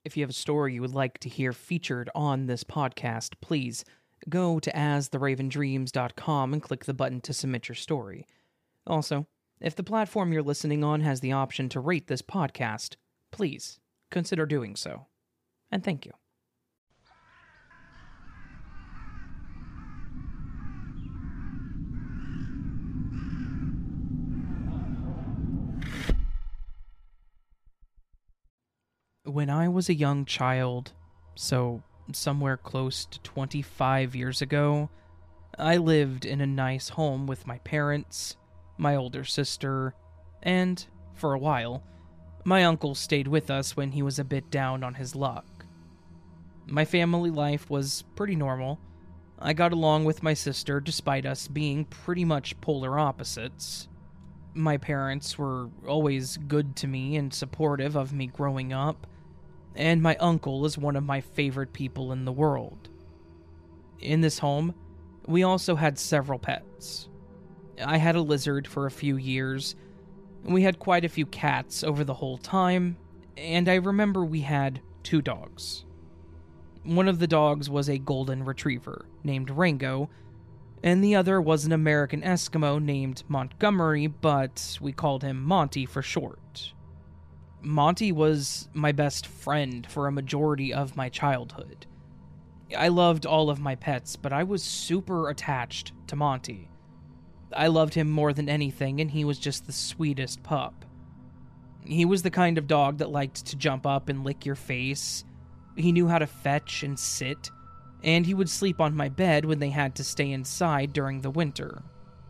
If you have a story you would like to hear featured on this podcast, please go to astheravendreams.com and click the button to submit your story. Also, if the platform you're listening on has the option to rate this podcast, please consider doing so. And thank you. When I was a young child, so somewhere close to 25 years ago, I lived in a nice home with my parents, my older sister, and, for a while, my uncle stayed with us when he was a bit down on his luck. My family life was pretty normal. I got along with my sister despite us being pretty much polar opposites. My parents were always good to me and supportive of me growing up, and my uncle is one of my favorite people in the world. In this home, we also had several pets. I had a lizard for a few years, we had quite a few cats over the whole time, and I remember we had 2 dogs. One of the dogs was a golden retriever named Rango, and the other was an American Eskimo named Montgomery, but we called him Monty for short. Monty was my best friend for a majority of my childhood. I loved all of my pets, but I was super attached to Monty. I loved him more than anything, and he was just the sweetest pup. He was the kind of dog that liked to jump up and lick your face. He knew how to fetch and sit, and he would sleep on my bed when they had to stay inside during the winter.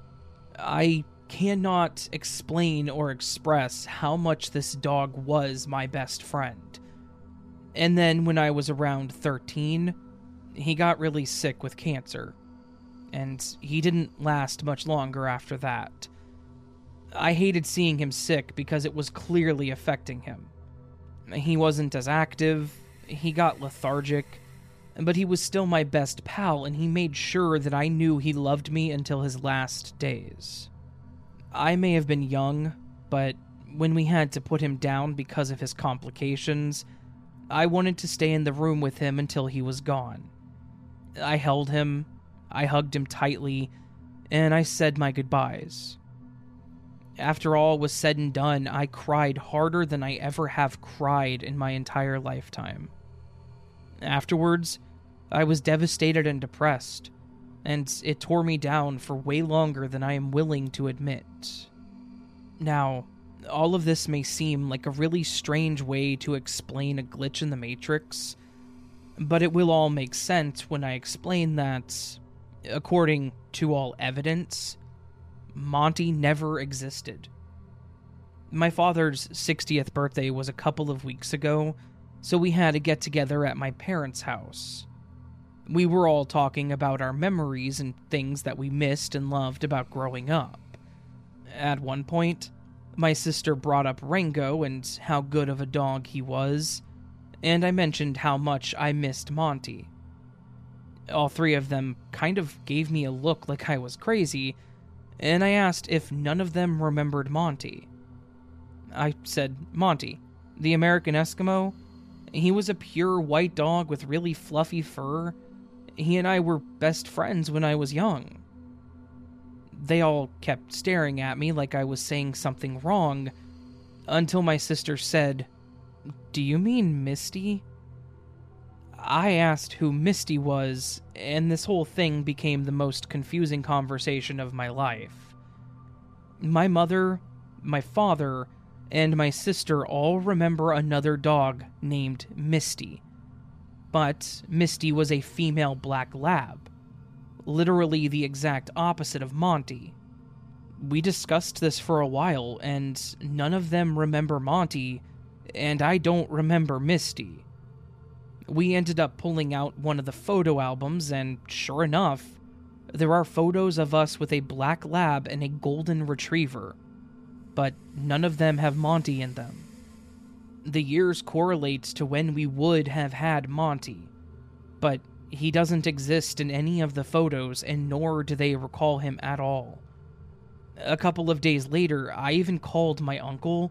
I cannot explain or express how much this dog was my best friend. And then when I was around 13, he got really sick with cancer, and he didn't last much longer after that. I hated seeing him sick because it was clearly affecting him. He wasn't as active, he got lethargic, but he was still my best pal, and he made sure that I knew he loved me until his last days. I may have been young, but when we had to put him down because of his complications, I wanted to stay in the room with him until he was gone. I held him, I hugged him tightly, and I said my goodbyes. After all was said and done, I cried harder than I ever have cried in my entire lifetime. Afterwards, I was devastated and depressed, and it tore me down for way longer than I am willing to admit. Now, all of this may seem like a really strange way to explain a glitch in the Matrix, but it will all make sense when I explain that, according to all evidence, Monty never existed. My father's 60th birthday was a couple of weeks ago, so we had a get-together at my parents' house. We were all talking about our memories and things that we missed and loved about growing up. At one point, my sister brought up Rango and how good of a dog he was, and I mentioned how much I missed Monty. All 3 of them kind of gave me a look like I was crazy, and I asked if none of them remembered Monty. I said, Monty, the American Eskimo. He was a pure white dog with really fluffy fur. He and I were best friends when I was young. They all kept staring at me like I was saying something wrong, until my sister said, "Do you mean Misty?" I asked who Misty was, and this whole thing became the most confusing conversation of my life. My mother, my father, and my sister all remember another dog named Misty. But Misty was a female black lab, literally the exact opposite of Monty. We discussed this for a while, and none of them remember Monty, and I don't remember Misty. We ended up pulling out one of the photo albums, and sure enough, there are photos of us with a black lab and a golden retriever, but none of them have Monty in them. The years correlate to when we would have had Monty, but he doesn't exist in any of the photos, and nor do they recall him at all. A couple of days later, I even called my uncle,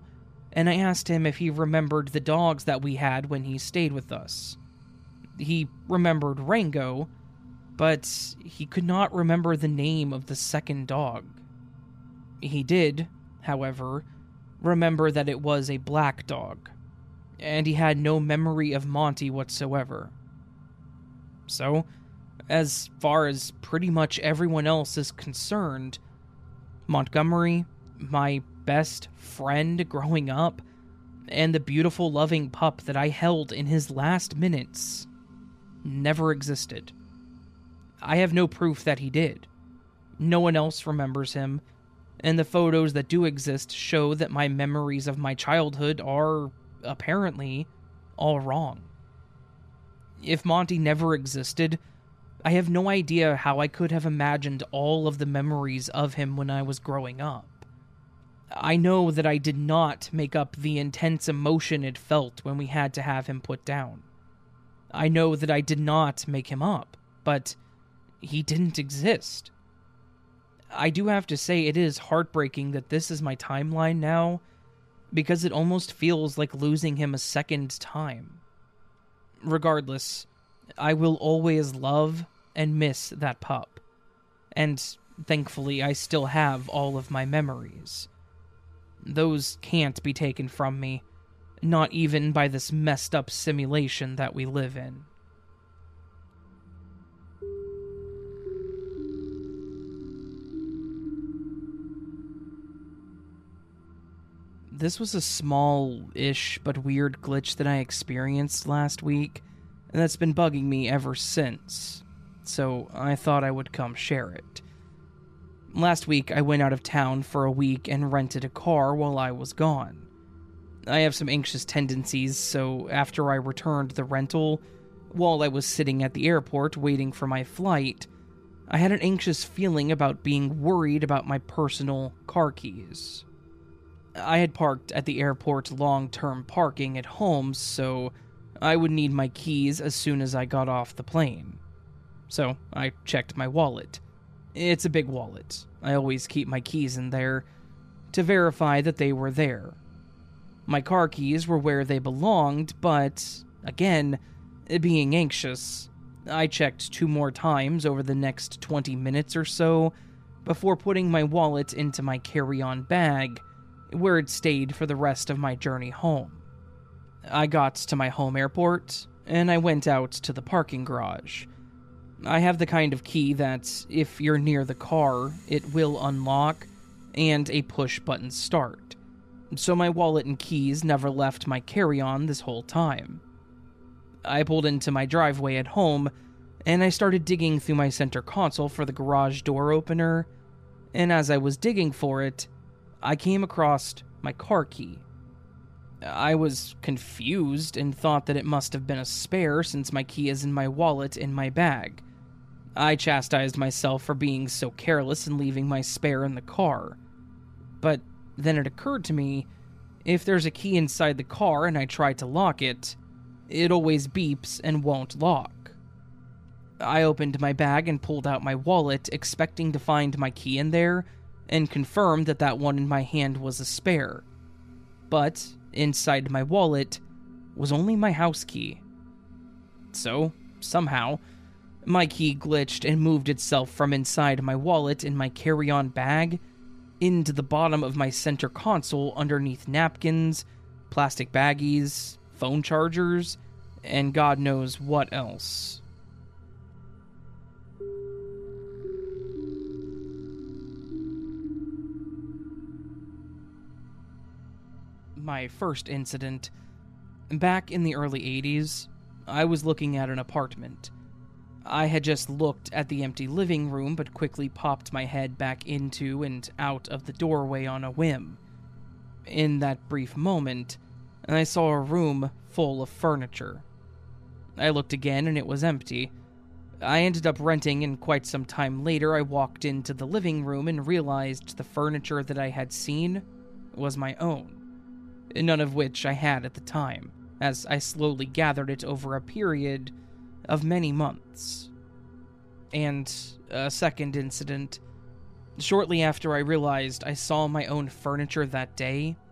and I asked him if he remembered the dogs that we had when he stayed with us. He remembered Rango, but he could not remember the name of the second dog. He did, however, remember that it was a black dog, and he had no memory of Monty whatsoever. So, as far as pretty much everyone else is concerned, Montgomery, my best friend growing up, and the beautiful loving pup that I held in his last minutes, never existed. I have no proof that he did. No one else remembers him, and the photos that do exist show that my memories of my childhood are, apparently, all wrong. If Monty never existed, I have no idea how I could have imagined all of the memories of him when I was growing up. I know that I did not make up the intense emotion it felt when we had to have him put down. I know that I did not make him up, but he didn't exist. I do have to say it is heartbreaking that this is my timeline now, because it almost feels like losing him a second time. Regardless, I will always love and miss that pup, and thankfully I still have all of my memories. Those can't be taken from me, not even by this messed up simulation that we live in. This was a small-ish but weird glitch that I experienced last week, and that's been bugging me ever since, so I thought I would come share it. Last week, I went out of town for a week and rented a car while I was gone. I have some anxious tendencies, so after I returned the rental, while I was sitting at the airport waiting for my flight, I had an anxious feeling about being worried about my personal car keys. I had parked at the airport long-term parking at home, so I would need my keys as soon as I got off the plane. So I checked my wallet. It's a big wallet. I always keep my keys in there to verify that they were there. My car keys were where they belonged, but, again, being anxious, I checked 2 more times over the next 20 minutes or so before putting my wallet into my carry-on bag, where it stayed for the rest of my journey home. I got to my home airport, and I went out to the parking garage. I have the kind of key that, if you're near the car, it will unlock, and a push-button start. So my wallet and keys never left my carry-on this whole time. I pulled into my driveway at home, and I started digging through my center console for the garage door opener, and as I was digging for it, I came across my car key. I was confused and thought that it must have been a spare since my key is in my wallet in my bag. I chastised myself for being so careless and leaving my spare in the car. But then it occurred to me, if there's a key inside the car and I try to lock it, it always beeps and won't lock. I opened my bag and pulled out my wallet, expecting to find my key in there, and confirmed that that one in my hand was a spare. But inside my wallet was only my house key. So, somehow, my key glitched and moved itself from inside my wallet in my carry-on bag into the bottom of my center console underneath napkins, plastic baggies, phone chargers, and God knows what else. My first incident. Back in the early 80s, I was looking at an apartment. I had just looked at the empty living room, but quickly popped my head back into and out of the doorway on a whim. In that brief moment, I saw a room full of furniture. I looked again and it was empty. I ended up renting, and quite some time later I walked into the living room and realized the furniture that I had seen was my own. None of which I had at the time, as I slowly gathered it over a period of many months. And a second incident. Shortly after I realized I saw my own furniture that day,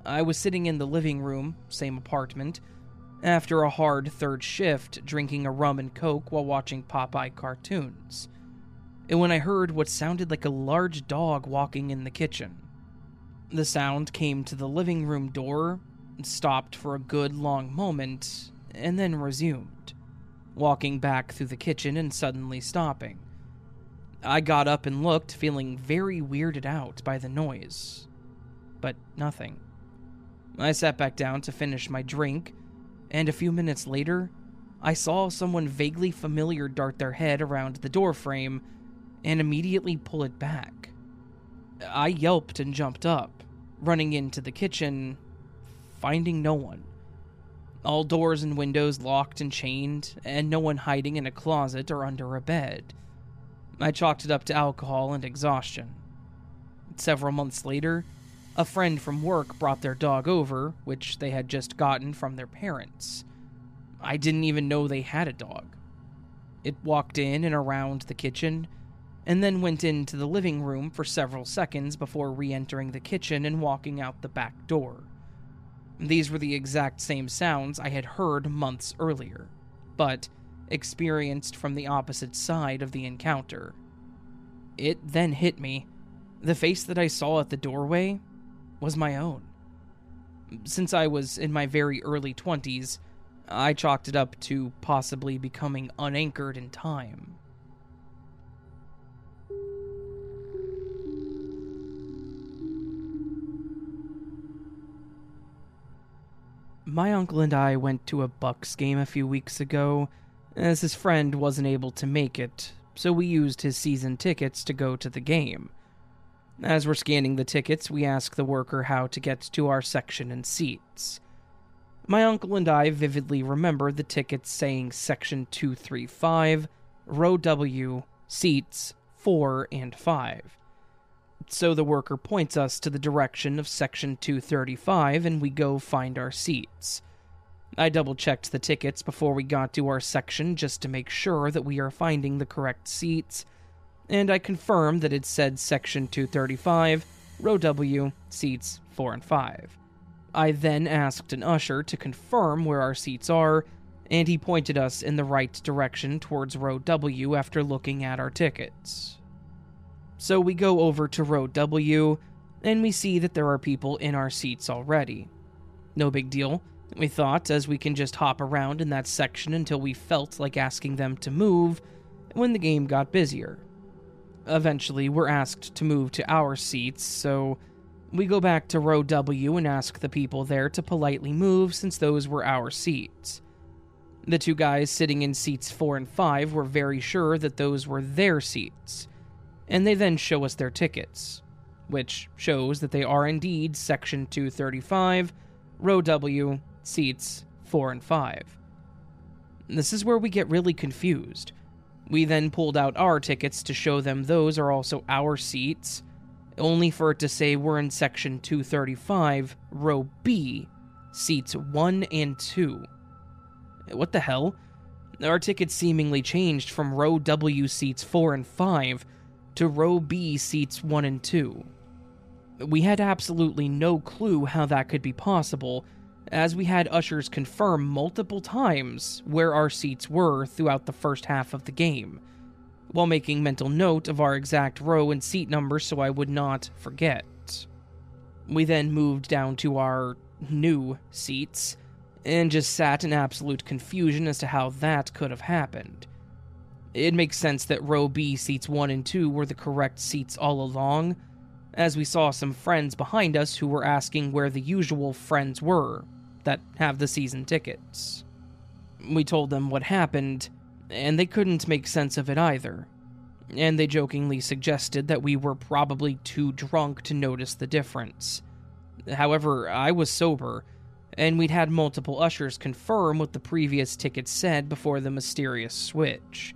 I was sitting in the living room, same apartment, after a hard third shift, drinking a rum and coke while watching Popeye cartoons, and when I heard what sounded like a large dog walking in the kitchen. The sound came to the living room door, stopped for a good long moment, and then resumed, walking back through the kitchen and suddenly stopping. I got up and looked, feeling very weirded out by the noise, but nothing. I sat back down to finish my drink, and a few minutes later, I saw someone vaguely familiar dart their head around the doorframe and immediately pull it back. I yelped and jumped up, running into the kitchen, finding no one. All doors and windows locked and chained, and no one hiding in a closet or under a bed. I chalked it up to alcohol and exhaustion. Several months later, a friend from work brought their dog over, which they had just gotten from their parents. I didn't even know they had a dog. It walked in and around the kitchen, and then went into the living room for several seconds before re-entering the kitchen and walking out the back door. These were the exact same sounds I had heard months earlier, but experienced from the opposite side of the encounter. It then hit me. The face that I saw at the doorway was my own. Since I was in my very early 20s, I chalked it up to possibly becoming unanchored in time. My uncle and I went to a Bucks game a few weeks ago, as his friend wasn't able to make it, so we used his season tickets to go to the game. As we're scanning the tickets, we ask the worker how to get to our section and seats. My uncle and I vividly remember the tickets saying Section 235, Row W, Seats 4 and 5. So the worker points us to the direction of Section 235 and we go find our seats. I double-checked the tickets before we got to our section just to make sure that we are finding the correct seats, and I confirmed that it said Section 235, Row W, Seats 4 and 5. I then asked an usher to confirm where our seats are, and he pointed us in the right direction towards Row W after looking at our tickets. So we go over to Row W, and we see that there are people in our seats already. No big deal, we thought, as we can just hop around in that section until we felt like asking them to move when the game got busier. Eventually, we're asked to move to our seats, so we go back to Row W and ask the people there to politely move since those were our seats. The two guys sitting in seats 4 and 5 were very sure that those were their seats, and they then show us their tickets, which shows that they are indeed Section 235, Row W, Seats 4 and 5. This is where we get really confused. We then pulled out our tickets to show them those are also our seats, only for it to say we're in Section 235, Row B, Seats 1 and 2. What the hell? Our tickets seemingly changed from Row W seats 4 and 5 to Row B seats 1 and 2. We had absolutely no clue how that could be possible, as we had ushers confirm multiple times where our seats were throughout the first half of the game, while making mental note of our exact row and seat number so I would not forget. We then moved down to our new seats, and just sat in absolute confusion as to how that could have happened. It makes sense that Row B seats 1 and 2 were the correct seats all along, as we saw some friends behind us who were asking where the usual friends were that have the season tickets. We told them what happened, and they couldn't make sense of it either, and they jokingly suggested that we were probably too drunk to notice the difference. However, I was sober, and we'd had multiple ushers confirm what the previous ticket said before the mysterious switch.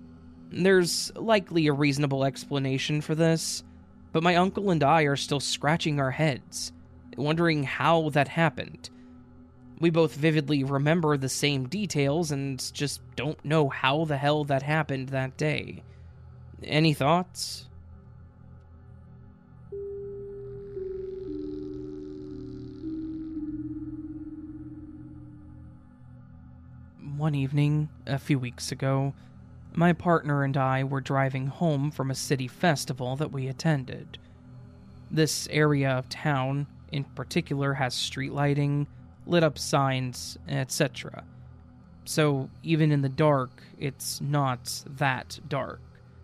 There's likely a reasonable explanation for this, but my uncle and I are still scratching our heads, wondering how that happened. We both vividly remember the same details and just don't know how the hell that happened that day. Any thoughts? One evening, a few weeks ago, my partner and I were driving home from a city festival that we attended. This area of town, in particular, has street lighting, lit up signs, etc. So, even in the dark, it's not that dark.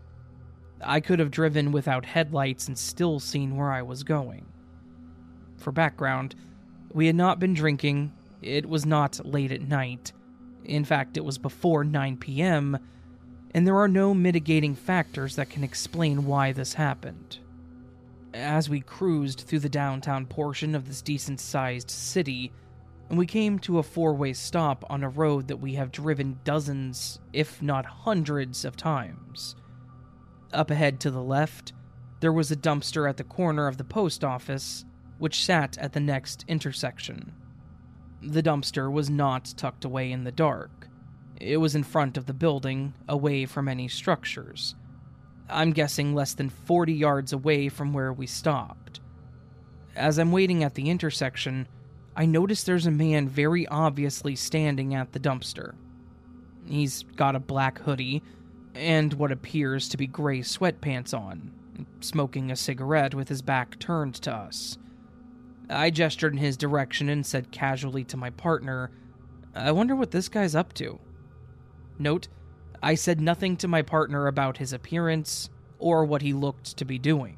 I could have driven without headlights and still seen where I was going. For background, we had not been drinking, it was not late at night. In fact, it was before 9 p.m., and there are no mitigating factors that can explain why this happened. As we cruised through the downtown portion of this decent-sized city, we came to a four-way stop on a road that we have driven dozens, if not hundreds, of times. Up ahead to the left, there was a dumpster at the corner of the post office, which sat at the next intersection. The dumpster was not tucked away in the dark. It was in front of the building, away from any structures. I'm guessing less than 40 yards away from where we stopped. As I'm waiting at the intersection, I notice there's a man very obviously standing at the dumpster. He's got a black hoodie and what appears to be gray sweatpants on, smoking a cigarette with his back turned to us. I gestured in his direction and said casually to my partner, "I wonder what this guy's up to." Note, I said nothing to my partner about his appearance or what he looked to be doing.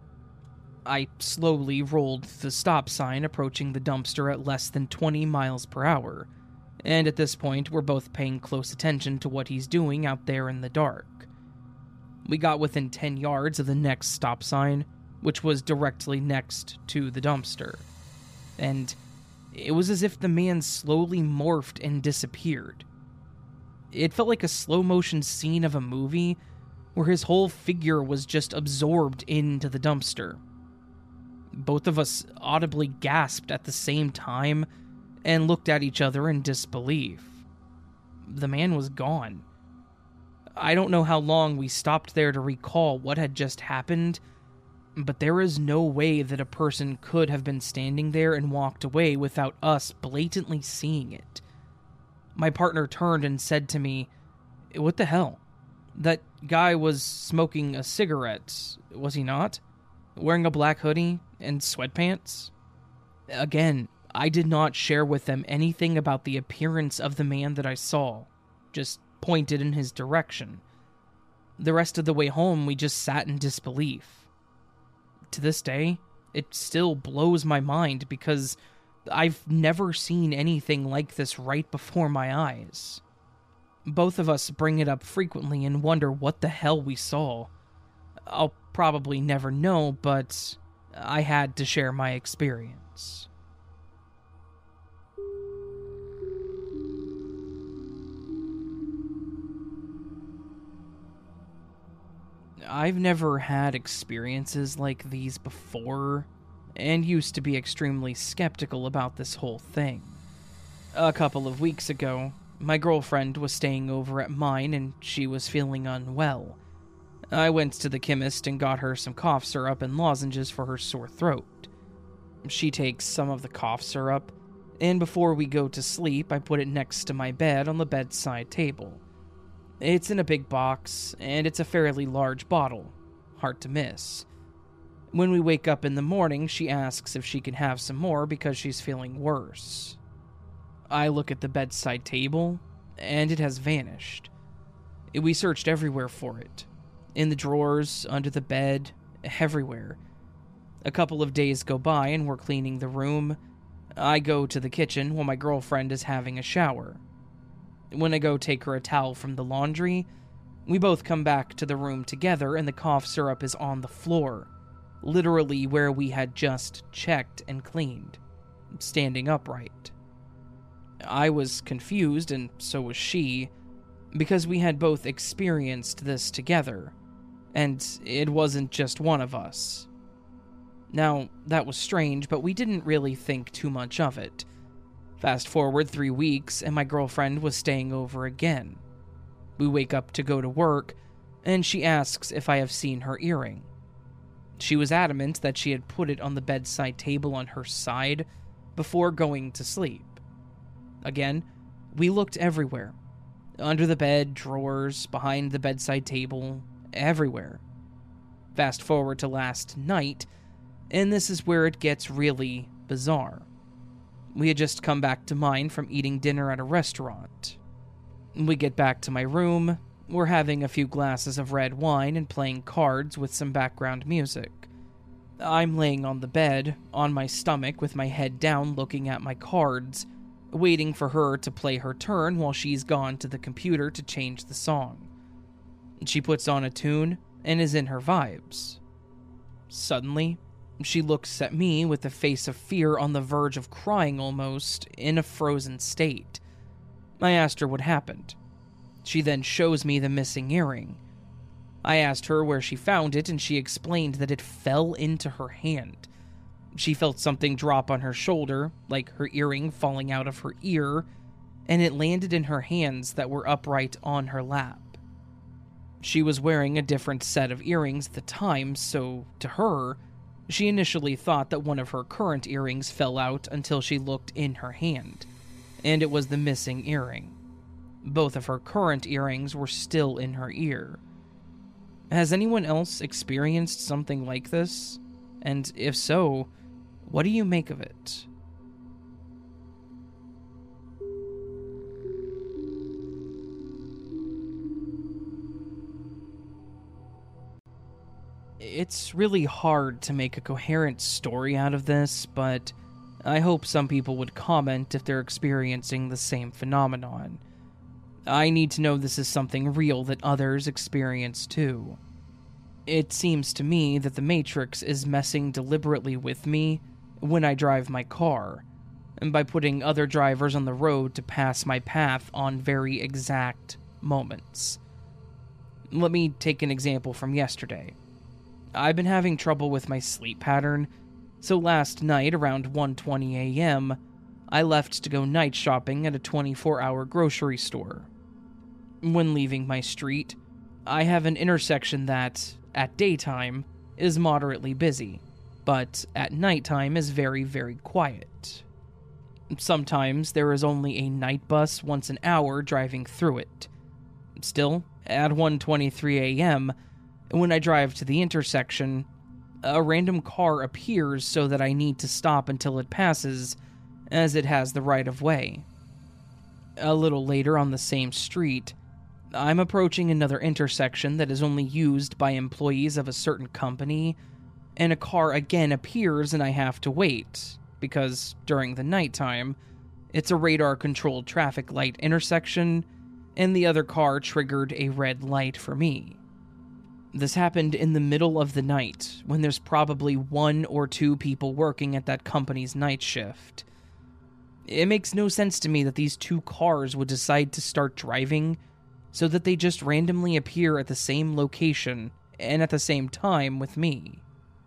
I slowly rolled the stop sign, approaching the dumpster at less than 20 miles per hour, and at this point we're both paying close attention to what he's doing out there in the dark. We got within 10 yards of the next stop sign, which was directly next to the dumpster, and it was as if the man slowly morphed and disappeared. It felt like a slow-motion scene of a movie where his whole figure was just absorbed into the dumpster. Both of us audibly gasped at the same time and looked at each other in disbelief. The man was gone. I don't know how long we stopped there to recall what had just happened, but there is no way that a person could have been standing there and walked away without us blatantly seeing it. My partner turned and said to me, "What the hell? That guy was smoking a cigarette, was he not? Wearing a black hoodie and sweatpants?" Again, I did not share with them anything about the appearance of the man that I saw, just pointed in his direction. The rest of the way home, we just sat in disbelief. To this day, it still blows my mind because I've never seen anything like this right before my eyes. Both of us bring it up frequently and wonder what the hell we saw. I'll probably never know, but I had to share my experience. I've never had experiences like these before, and used to be extremely skeptical about this whole thing. A couple of weeks ago, my girlfriend was staying over at mine and she was feeling unwell. I went to the chemist and got her some cough syrup and lozenges for her sore throat. She takes some of the cough syrup, and before we go to sleep, I put it next to my bed on the bedside table. It's in a big box, and it's a fairly large bottle. Hard to miss. When we wake up in the morning, she asks if she can have some more because she's feeling worse. I look at the bedside table, and it has vanished. We searched everywhere for it. In the drawers, under the bed, everywhere. A couple of days go by and we're cleaning the room. I go to the kitchen while my girlfriend is having a shower. When I go take her a towel from the laundry, we both come back to the room together and the cough syrup is on the floor, literally where we had just checked and cleaned, standing upright. I was confused, and so was she, because we had both experienced this together, and it wasn't just one of us. Now, that was strange, but we didn't really think too much of it. Fast forward 3 weeks, and my girlfriend was staying over again. We wake up to go to work, and she asks if I have seen her earring. She was adamant that she had put it on the bedside table on her side before going to sleep. Again, We looked everywhere. Under the bed, drawers, behind the bedside table, everywhere. Fast forward to last night, and this is where it gets really bizarre. We had just come back to mine from eating dinner at a restaurant. We get back to my room, we're having a few glasses of red wine and playing cards with some background music. I'm laying on the bed, on my stomach with my head down looking at my cards, waiting for her to play her turn while she's gone to the computer to change the song. She puts on a tune and is in her vibes. Suddenly, she looks at me with a face of fear on the verge of crying almost, in a frozen state. I asked her what happened. She then shows me the missing earring. I asked her where she found it, and she explained that it fell into her hand. She felt something drop on her shoulder, like her earring falling out of her ear, and it landed in her hands that were upright on her lap. She was wearing a different set of earrings at the time, so to her, she initially thought that one of her current earrings fell out until she looked in her hand, and it was the missing earring. Both of her current earrings were still in her ear. Has anyone else experienced something like this? And if so, what do you make of it? It's really hard to make a coherent story out of this, but I hope some people would comment if they're experiencing the same phenomenon. I need to know this is something real that others experience too. It seems to me that the Matrix is messing deliberately with me when I drive my car, and by putting other drivers on the road to pass my path on very exact moments. Let me take an example from yesterday. I've been having trouble with my sleep pattern, so last night around 1:20 a.m., I left to go night shopping at a 24-hour grocery store. When leaving my street, I have an intersection that, at daytime, is moderately busy, but at nighttime is very, very quiet. Sometimes there is only a night bus once an hour driving through it. Still, at 1:23 a.m., when I drive to the intersection, a random car appears so that I need to stop until it passes, as it has the right of way. A little later on the same street, I'm approaching another intersection that is only used by employees of a certain company, and a car again appears and I have to wait, because during the nighttime, it's a radar-controlled traffic light intersection, and the other car triggered a red light for me. This happened in the middle of the night, when there's probably 1 or 2 people working at that company's night shift. It makes no sense to me that these 2 cars would decide to start driving so that they just randomly appear at the same location and at the same time with me.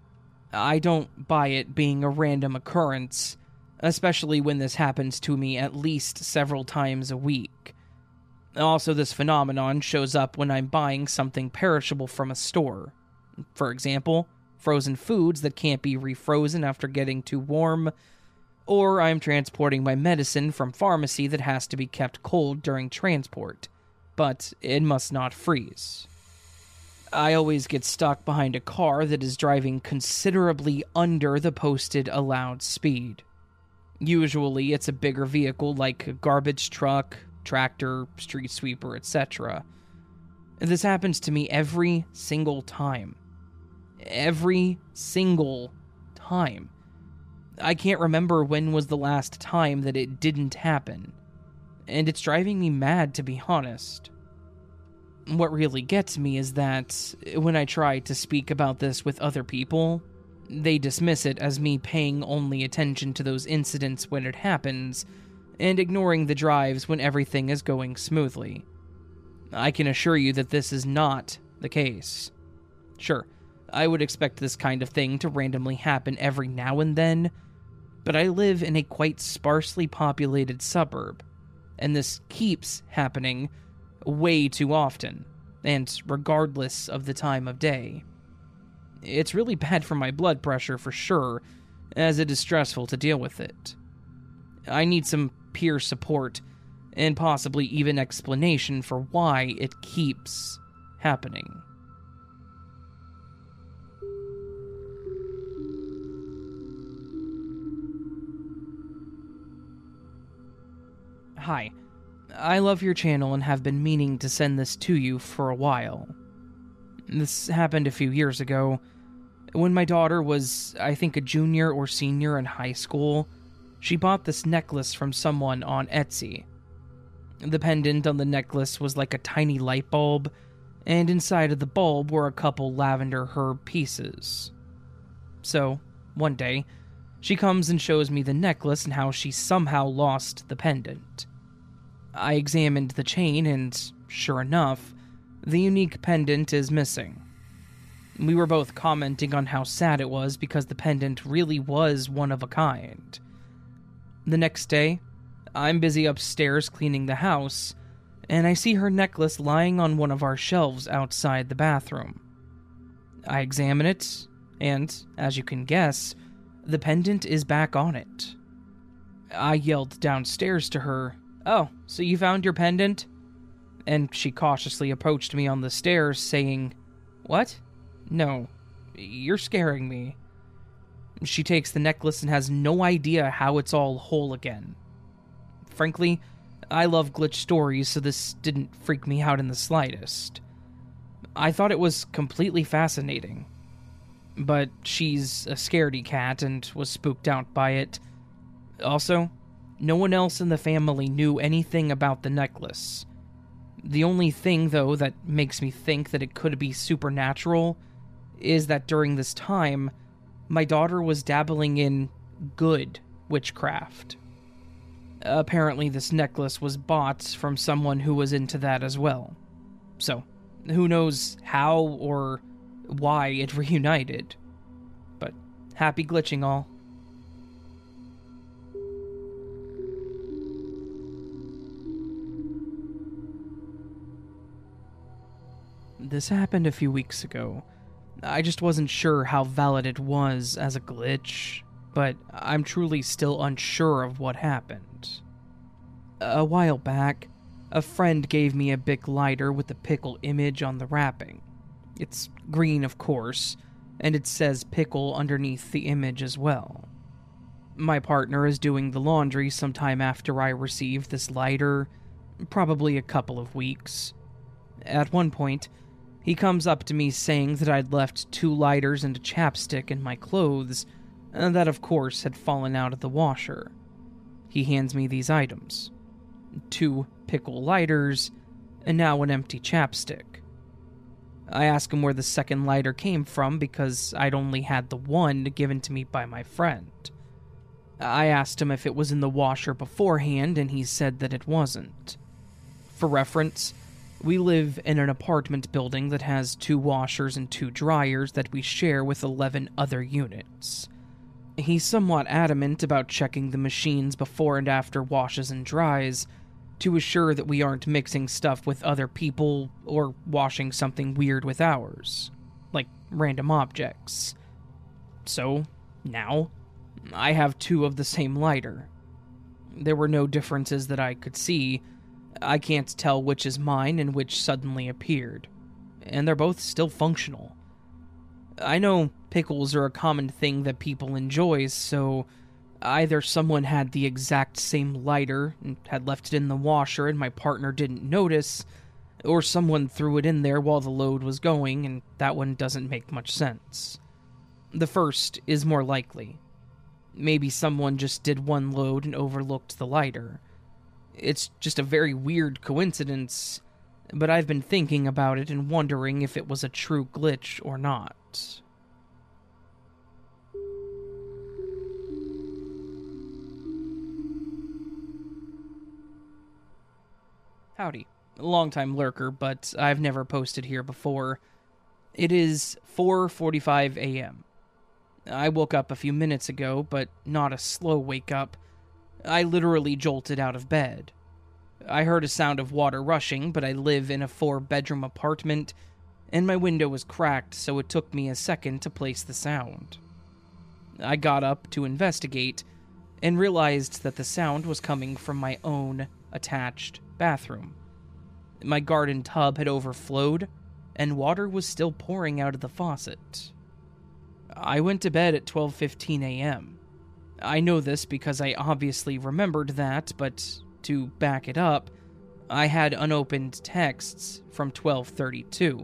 I don't buy it being a random occurrence, especially when this happens to me at least several times a week. Also, this phenomenon shows up when I'm buying something perishable from a store. For example, frozen foods that can't be refrozen after getting too warm, or I'm transporting my medicine from pharmacy that has to be kept cold during transport, but it must not freeze. I always get stuck behind a car that is driving considerably under the posted allowed speed. Usually, it's a bigger vehicle like a garbage truck, tractor, street sweeper, etc. This happens to me every single time. Every single time. I can't remember when was the last time that it didn't happen, and it's driving me mad, to be honest. What really gets me is that when I try to speak about this with other people, they dismiss it as me paying only attention to those incidents when it happens, and ignoring the drives when everything is going smoothly. I can assure you that this is not the case. Sure, I would expect this kind of thing to randomly happen every now and then, but I live in a quite sparsely populated suburb, and this keeps happening way too often, and regardless of the time of day. It's really bad for my blood pressure for sure, as it is stressful to deal with it. I need some peer support, and possibly even explanation for why it keeps happening. Hi, I love your channel and have been meaning to send this to you for a while. This happened a few years ago. When my daughter was, I think, a junior or senior in high school, she bought this necklace from someone on Etsy. The pendant on the necklace was like a tiny light bulb, and inside of the bulb were a couple lavender herb pieces. So, one day, she comes and shows me the necklace and how she somehow lost the pendant. I examined the chain and, sure enough, the unique pendant is missing. We were both commenting on how sad it was because the pendant really was one of a kind. The next day, I'm busy upstairs cleaning the house, and I see her necklace lying on one of our shelves outside the bathroom. I examine it, and, as you can guess, the pendant is back on it. I yelled downstairs to her, "Oh, so you found your pendant?" And she cautiously approached me on the stairs, saying, "What? No, you're scaring me." She takes the necklace and has no idea how it's all whole again. Frankly, I love glitch stories, so this didn't freak me out in the slightest. I thought it was completely fascinating. But she's a scaredy cat and was spooked out by it. Also, no one else in the family knew anything about the necklace. The only thing, though, that makes me think that it could be supernatural is that during this time, my daughter was dabbling in good witchcraft. Apparently, this necklace was bought from someone who was into that as well. So, who knows how or why it reunited. But happy glitching all. This happened a few weeks ago. I just wasn't sure how valid it was as a glitch, but I'm truly still unsure of what happened. A while back, a friend gave me a Bic lighter with the pickle image on the wrapping. It's green, of course, and it says pickle underneath the image as well. My partner is doing the laundry sometime after I received this lighter, probably a couple of weeks. At one point, he comes up to me saying that I'd left 2 lighters and a chapstick in my clothes, and that of course had fallen out of the washer. He hands me these items. 2 pickle lighters, and now an empty chapstick. I ask him where the second lighter came from because I'd only had the one given to me by my friend. I asked him if it was in the washer beforehand, and he said that it wasn't. For reference, we live in an apartment building that has 2 washers and 2 dryers that we share with 11 other units. He's somewhat adamant about checking the machines before and after washes and dries to assure that we aren't mixing stuff with other people or washing something weird with ours, like random objects. So, now, I have 2 of the same lighter. There were no differences that I could see. I can't tell which is mine and which suddenly appeared, and they're both still functional. I know pickles are a common thing that people enjoy, so either someone had the exact same lighter and had left it in the washer and my partner didn't notice, or someone threw it in there while the load was going, and that one doesn't make much sense. The first is more likely. Maybe someone just did one load and overlooked the lighter. It's just a very weird coincidence, but I've been thinking about it and wondering if it was a true glitch or not. Howdy. Longtime lurker, but I've never posted here before. It is 4:45 a.m. I woke up a few minutes ago, but not a slow wake up. I literally jolted out of bed. I heard a sound of water rushing, but I live in a 4-bedroom apartment, and my window was cracked, so it took me a second to place the sound. I got up to investigate, and realized that the sound was coming from my own attached bathroom. My garden tub had overflowed, and water was still pouring out of the faucet. I went to bed at 12:15 a.m. I know this because I obviously remembered that, but to back it up, I had unopened texts from 12:32.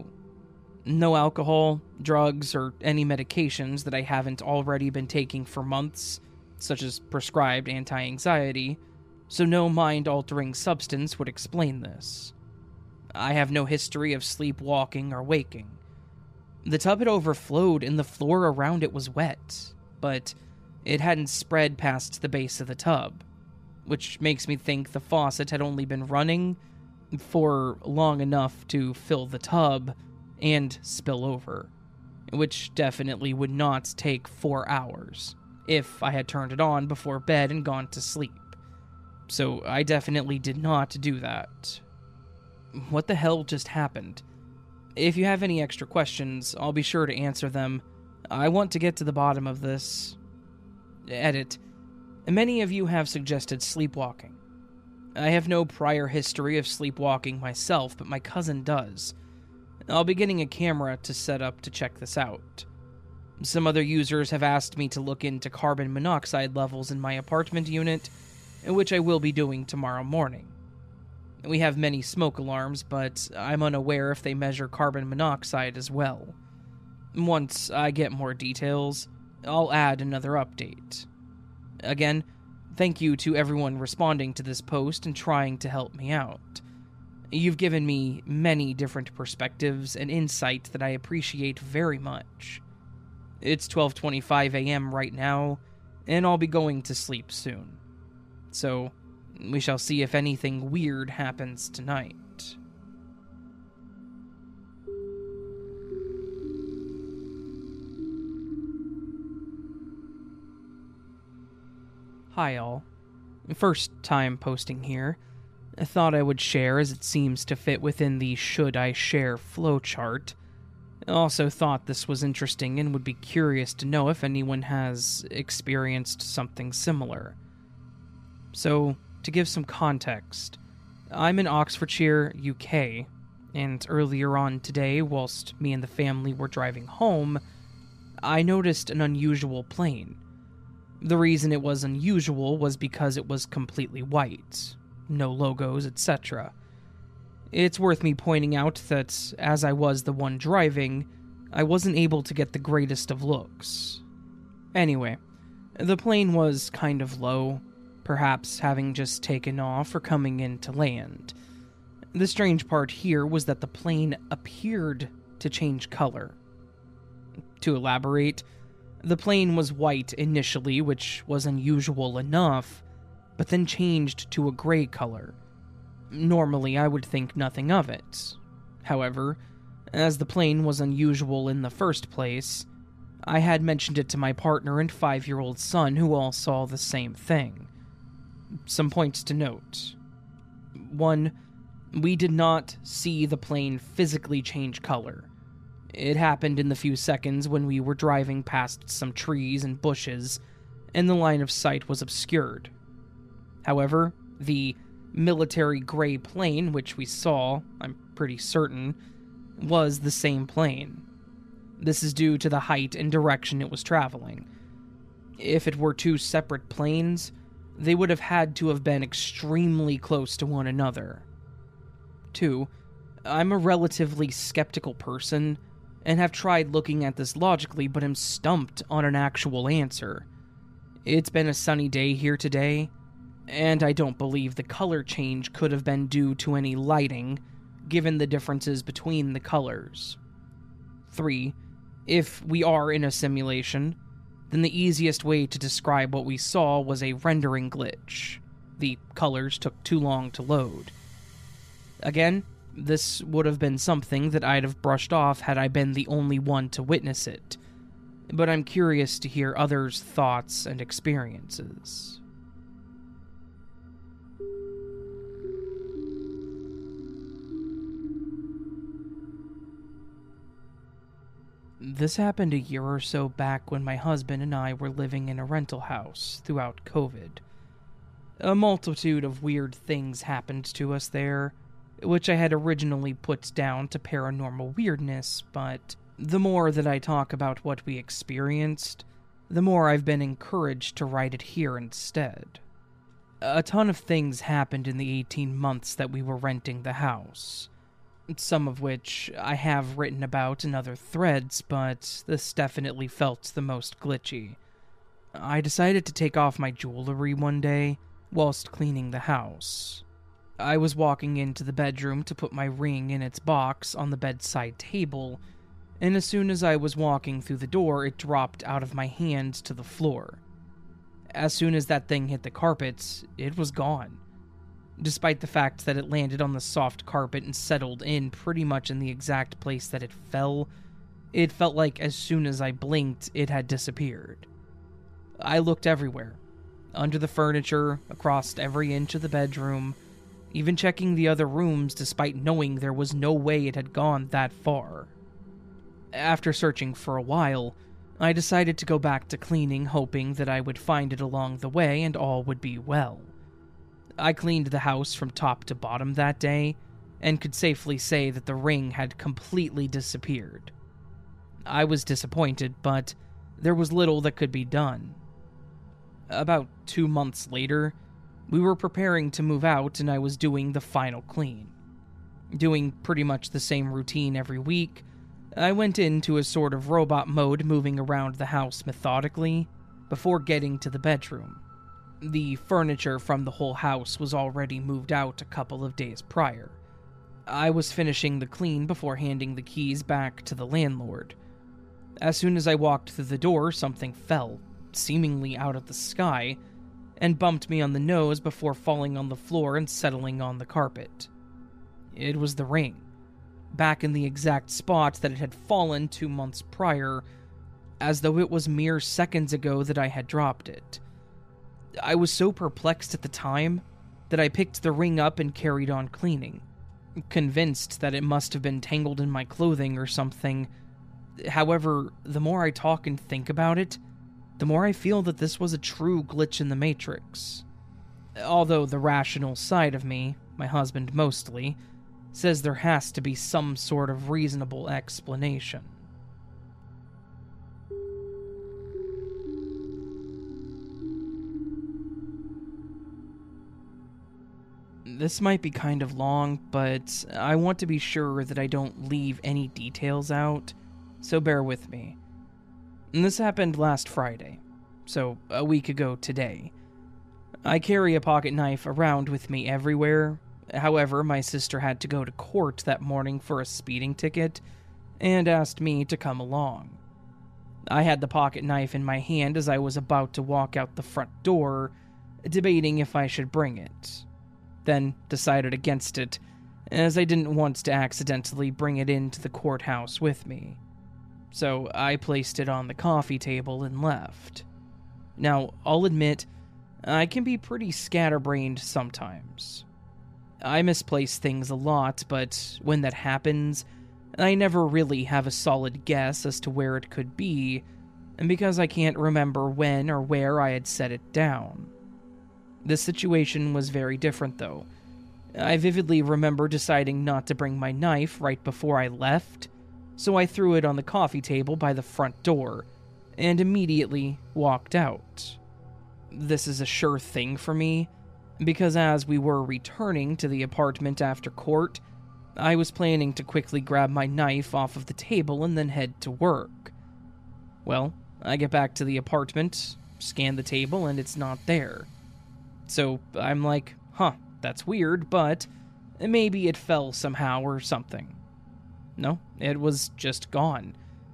No alcohol, drugs, or any medications that I haven't already been taking for months, such as prescribed anti-anxiety, so no mind-altering substance would explain this. I have no history of sleepwalking or waking. The tub had overflowed and the floor around it was wet, but it hadn't spread past the base of the tub, which makes me think the faucet had only been running for long enough to fill the tub and spill over, which definitely would not take 4 hours if I had turned it on before bed and gone to sleep. So I definitely did not do that. What the hell just happened? If you have any extra questions, I'll be sure to answer them. I want to get to the bottom of this. Edit. Many of you have suggested sleepwalking. I have no prior history of sleepwalking myself, but my cousin does. I'll be getting a camera to set up to check this out. Some other users have asked me to look into carbon monoxide levels in my apartment unit, which I will be doing tomorrow morning. We have many smoke alarms, but I'm unaware if they measure carbon monoxide as well. Once I get more details, I'll add another update. Again, thank you to everyone responding to this post and trying to help me out. You've given me many different perspectives and insight that I appreciate very much. It's 12:25 a.m. right now, and I'll be going to sleep soon. So, we shall see if anything weird happens tonight. Hi all. First time posting here. I thought I would share as it seems to fit within the should I share flowchart. I also thought this was interesting and would be curious to know if anyone has experienced something similar. So, to give some context, I'm in Oxfordshire, UK, and earlier on today, whilst me and the family were driving home, I noticed an unusual plane. The reason it was unusual was because it was completely white. No logos, etc. It's worth me pointing out that, as I was the one driving, I wasn't able to get the greatest of looks. Anyway, the plane was kind of low, perhaps having just taken off or coming in to land. The strange part here was that the plane appeared to change color. To elaborate, the plane was white initially, which was unusual enough, but then changed to a gray color. Normally, I would think nothing of it. However, as the plane was unusual in the first place, I had mentioned it to my partner and 5-year-old son, who all saw the same thing. Some points to note. 1. We did not see the plane physically change color. It happened in the few seconds when we were driving past some trees and bushes, and the line of sight was obscured. However, the military gray plane, which we saw, I'm pretty certain, was the same plane. This is due to the height and direction it was traveling. If it were two separate planes, they would have had to have been extremely close to one another. 2. I'm a relatively skeptical person, and have tried looking at this logically, but am stumped on an actual answer. It's been a sunny day here today, and I don't believe the color change could have been due to any lighting, given the differences between the colors. 3. If we are in a simulation, then the easiest way to describe what we saw was a rendering glitch. The colors took too long to load. Again, this would have been something that I'd have brushed off had I been the only one to witness it, but I'm curious to hear others' thoughts and experiences. This happened a year or so back when my husband and I were living in a rental house throughout COVID. A multitude of weird things happened to us there, which I had originally put down to paranormal weirdness, but the more that I talk about what we experienced, the more I've been encouraged to write it here instead. A ton of things happened in the 18 months that we were renting the house, some of which I have written about in other threads, but this definitely felt the most glitchy. I decided to take off my jewelry one day whilst cleaning the house. I was walking into the bedroom to put my ring in its box on the bedside table, and as soon as I was walking through the door, it dropped out of my hand to the floor. As soon as that thing hit the carpet, it was gone. Despite the fact that it landed on the soft carpet and settled in pretty much in the exact place that it fell, it felt like as soon as I blinked, it had disappeared. I looked everywhere. Under the furniture, across every inch of the bedroom, even checking the other rooms despite knowing there was no way it had gone that far. After searching for a while, I decided to go back to cleaning, hoping that I would find it along the way and all would be well. I cleaned the house from top to bottom that day, and could safely say that the ring had completely disappeared. I was disappointed, but there was little that could be done. About 2 months later, we were preparing to move out and I was doing the final clean. Doing pretty much the same routine every week, I went into a sort of robot mode, moving around the house methodically before getting to the bedroom. The furniture from the whole house was already moved out a couple of days prior. I was finishing the clean before handing the keys back to the landlord. As soon as I walked through the door, something fell, seemingly out of the sky, and bumped me on the nose before falling on the floor and settling on the carpet. It was the ring, back in the exact spot that it had fallen 2 months prior, as though it was mere seconds ago that I had dropped it. I was so perplexed at the time that I picked the ring up and carried on cleaning, convinced that it must have been tangled in my clothing or something. However, the more I talk and think about it, the more I feel that this was a true glitch in the Matrix. Although the rational side of me, my husband mostly, says there has to be some sort of reasonable explanation. This might be kind of long, but I want to be sure that I don't leave any details out, so bear with me. And this happened last Friday, so a week ago today. I carry a pocket knife around with me everywhere. However, my sister had to go to court that morning for a speeding ticket and asked me to come along. I had the pocket knife in my hand as I was about to walk out the front door, debating if I should bring it. Then decided against it, as I didn't want to accidentally bring it into the courthouse with me. So I placed it on the coffee table and left. Now, I'll admit, I can be pretty scatterbrained sometimes. I misplace things a lot, but when that happens, I never really have a solid guess as to where it could be, and because I can't remember when or where I had set it down. This situation was very different, though. I vividly remember deciding not to bring my knife right before I left, so I threw it on the coffee table by the front door, and immediately walked out. This is a sure thing for me, because as we were returning to the apartment after court, I was planning to quickly grab my knife off of the table and then head to work. Well, I get back to the apartment, scan the table, and it's not there. So I'm like, that's weird, but maybe it fell somehow or something. No, it was just gone.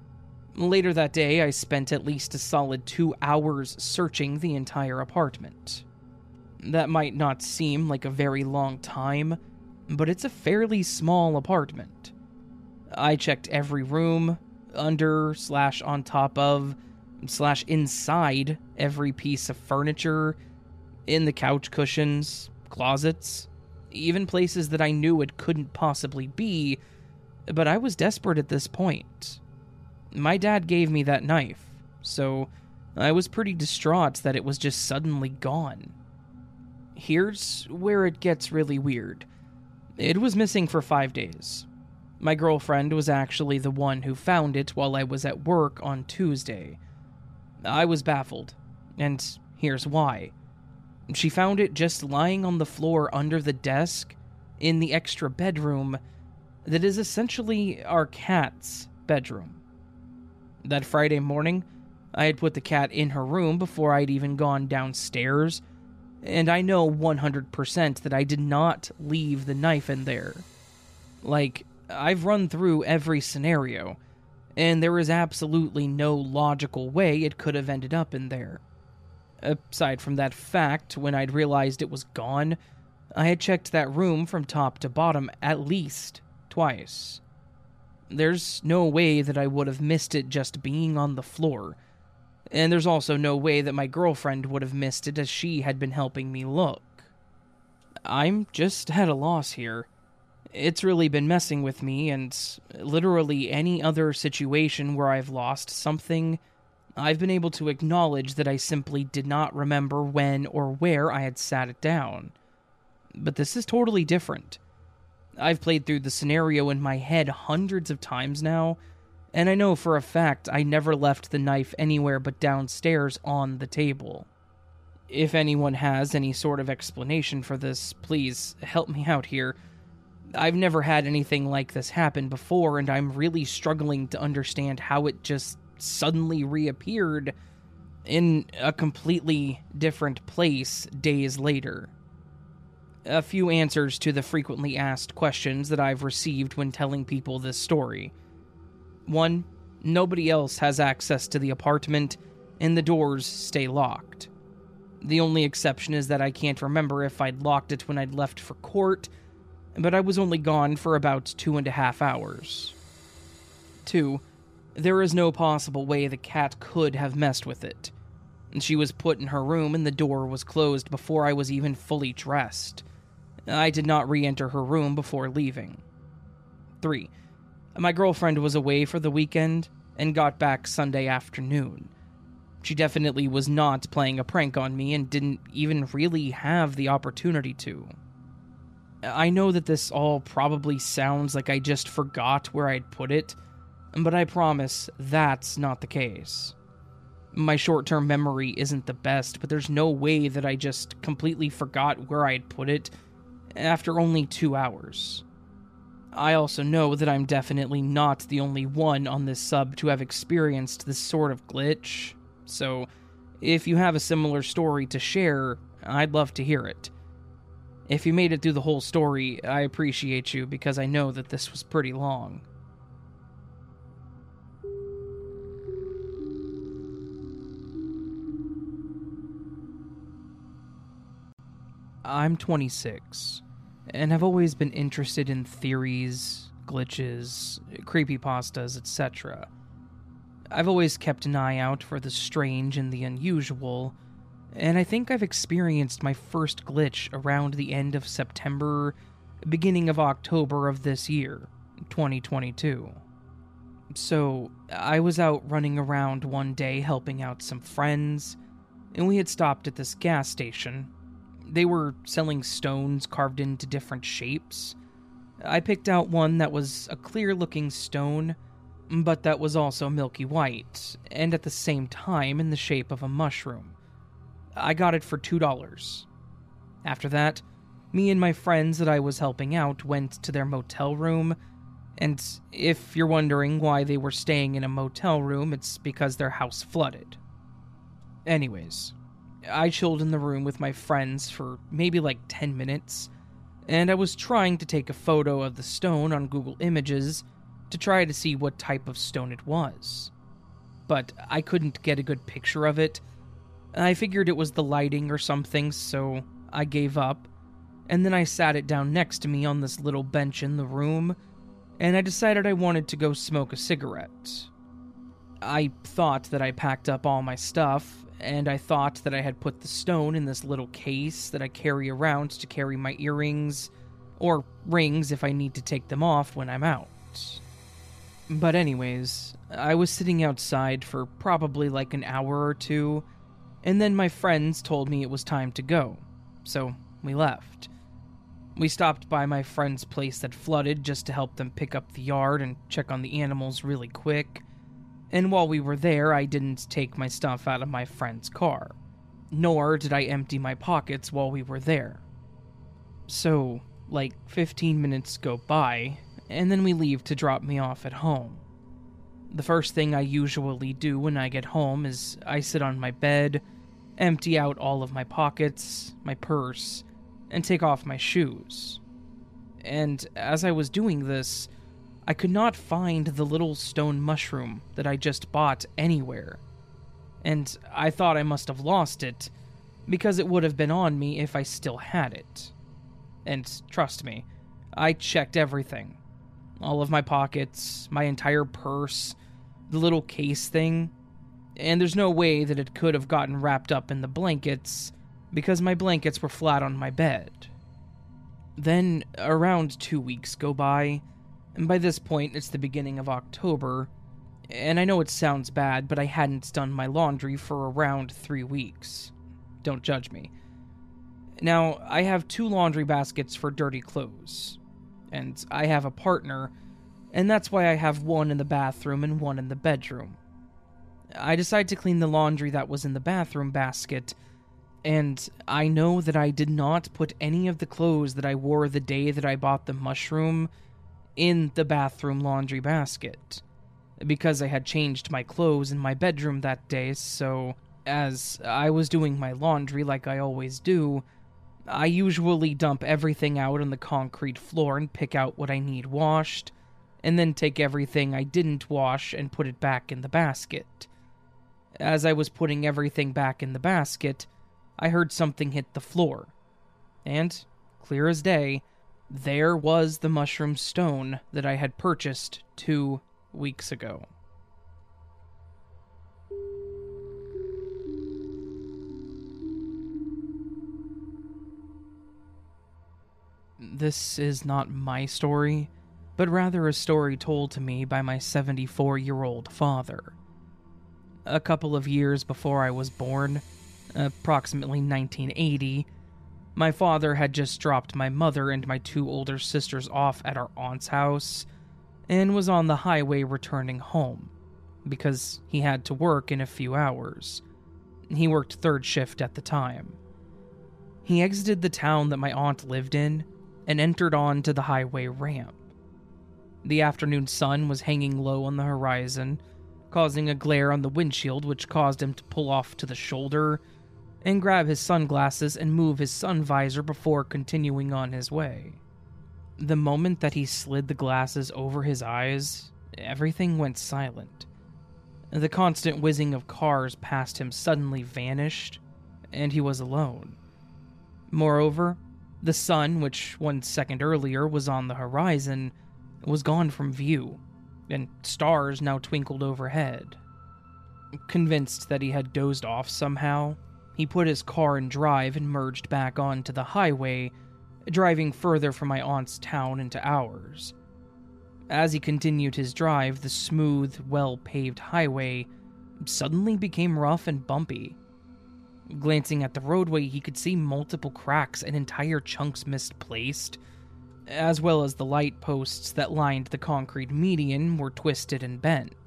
Later that day, I spent at least a solid 2 hours searching the entire apartment. That might not seem like a very long time, but it's a fairly small apartment. I checked every room, under, / on top of, / inside every piece of furniture, in the couch cushions, closets, even places that I knew it couldn't possibly be, but I was desperate at this point. My dad gave me that knife, so I was pretty distraught that it was just suddenly gone. Here's where it gets really weird. It was missing for 5 days. My girlfriend was actually the one who found it while I was at work on Tuesday. I was baffled, and here's why. She found it just lying on the floor under the desk in the extra bedroom that is essentially our cat's bedroom. That Friday morning, I had put the cat in her room before I'd even gone downstairs, and I know 100% that I did not leave the knife in there. Like, I've run through every scenario, and there is absolutely no logical way it could have ended up in there. Aside from that fact, when I'd realized it was gone, I had checked that room from top to bottom at least twice. There's no way that I would have missed it just being on the floor, and there's also no way that my girlfriend would have missed it as she had been helping me look. I'm just at a loss here. It's really been messing with me, and literally any other situation where I've lost something, I've been able to acknowledge that I simply did not remember when or where I had sat it down. But this is totally different. I've played through the scenario in my head hundreds of times now, and I know for a fact I never left the knife anywhere but downstairs on the table. If anyone has any sort of explanation for this, please help me out here. I've never had anything like this happen before, and I'm really struggling to understand how it just suddenly reappeared in a completely different place days later. A few answers to the frequently asked questions that I've received when telling people this story. 1. Nobody else has access to the apartment, and the doors stay locked. The only exception is that I can't remember if I'd locked it when I'd left for court, but I was only gone for about 2.5 hours. 2. There is no possible way the cat could have messed with it. She was put in her room and the door was closed before I was even fully dressed. I did not re-enter her room before leaving. 3. My girlfriend was away for the weekend and got back Sunday afternoon. She definitely was not playing a prank on me and didn't even really have the opportunity to. I know that this all probably sounds like I just forgot where I'd put it, but I promise that's not the case. My short-term memory isn't the best, but there's no way that I just completely forgot where I'd put it after only 2 hours. I also know that I'm definitely not the only one on this sub to have experienced this sort of glitch, so if you have a similar story to share, I'd love to hear it. If you made it through the whole story, I appreciate you because I know that this was pretty long. I'm 26, and I've always been interested in theories, glitches, creepypastas, etc. I've always kept an eye out for the strange and the unusual, and I think I've experienced my first glitch around the end of September, beginning of October of this year, 2022. So, I was out running around one day helping out some friends, and we had stopped at this gas station. They were selling stones carved into different shapes. I picked out one that was a clear-looking stone, but that was also milky white, and at the same time in the shape of a mushroom. I got it for $2. After that, me and my friends that I was helping out went to their motel room, and if you're wondering why they were staying in a motel room, it's because their house flooded. Anyways, I chilled in the room with my friends for maybe like 10 minutes, and I was trying to take a photo of the stone on Google Images to try to see what type of stone it was. But I couldn't get a good picture of it. I figured it was the lighting or something, so I gave up, and then I sat it down next to me on this little bench in the room, and I decided I wanted to go smoke a cigarette. I thought that I packed up all my stuff, and I thought that I had put the stone in this little case that I carry around to carry my earrings, or rings if I need to take them off when I'm out. But anyways, I was sitting outside for probably like an hour or two, and then my friends told me it was time to go, so we left. We stopped by my friend's place that flooded just to help them pick up the yard and check on the animals really quick. And while we were there, I didn't take my stuff out of my friend's car, nor did I empty my pockets while we were there. So, 15 minutes go by, and then we leave to drop me off at home. The first thing I usually do when I get home is I sit on my bed, empty out all of my pockets, my purse, and take off my shoes. And as I was doing this, I could not find the little stone mushroom that I just bought anywhere. And I thought I must have lost it, because it would have been on me if I still had it. And trust me, I checked everything. All of my pockets, my entire purse, the little case thing, and there's no way that it could have gotten wrapped up in the blankets, because my blankets were flat on my bed. Then, around 2 weeks go by, and by this point it's the beginning of October, and I know it sounds bad, but I hadn't done my laundry for around 3 weeks. Don't judge me. Now, I have 2 laundry baskets for dirty clothes, and I have a partner, and that's why I have one in the bathroom and one in the bedroom. I decide to clean the laundry that was in the bathroom basket, and I know that I did not put any of the clothes that I wore the day that I bought the mushroom in the bathroom laundry basket, because I had changed my clothes in my bedroom that day. So as I was doing my laundry like I always do, I usually dump everything out on the concrete floor and pick out what I need washed, and then take everything I didn't wash and put it back in the basket. As I was putting everything back in the basket, I heard something hit the floor, and, clear as day, there was the mushroom stone that I had purchased 2 weeks ago. This is not my story, but rather a story told to me by my 74-year-old father. A couple of years before I was born, approximately 1980, my father had just dropped my mother and my 2 older sisters off at our aunt's house and was on the highway returning home because he had to work in a few hours. He worked 3rd shift at the time. He exited the town that my aunt lived in and entered onto the highway ramp. The afternoon sun was hanging low on the horizon, causing a glare on the windshield which caused him to pull off to the shoulder and grab his sunglasses and move his sun visor before continuing on his way. The moment that he slid the glasses over his eyes, everything went silent. The constant whizzing of cars past him suddenly vanished, and he was alone. Moreover, the sun, which 1 second earlier was on the horizon, was gone from view, and stars now twinkled overhead. Convinced that he had dozed off somehow, he put his car in drive and merged back onto the highway, driving further from my aunt's town into ours. As he continued his drive, the smooth, well-paved highway suddenly became rough and bumpy. Glancing at the roadway, he could see multiple cracks and entire chunks misplaced, as well as the light posts that lined the concrete median were twisted and bent.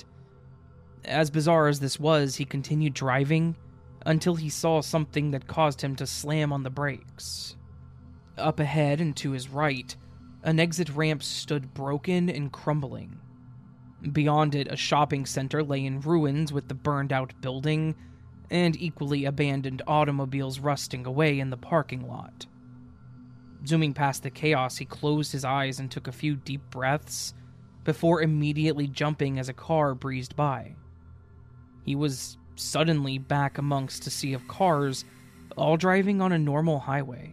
As bizarre as this was, he continued driving until he saw something that caused him to slam on the brakes. Up ahead and to his right, an exit ramp stood broken and crumbling. Beyond it, a shopping center lay in ruins with the burned-out building and equally abandoned automobiles rusting away in the parking lot. Zooming past the chaos, he closed his eyes and took a few deep breaths before immediately jumping as a car breezed by. He was suddenly back amongst a sea of cars, all driving on a normal highway.